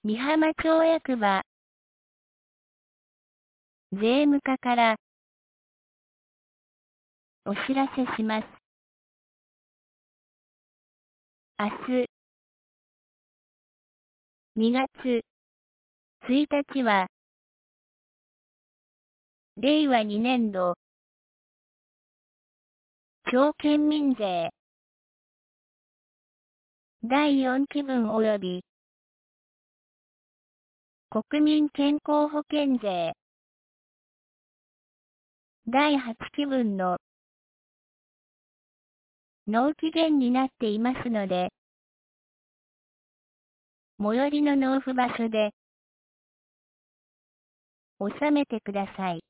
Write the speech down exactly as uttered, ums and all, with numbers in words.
美浜町役場税務課からお知らせします。明日にがつついたちはれいわにねんど町県民税だいよんきぶん及び国民健康保険税だいはちきぶんの納期限になっていますので、最寄りの納付場所で納めてください。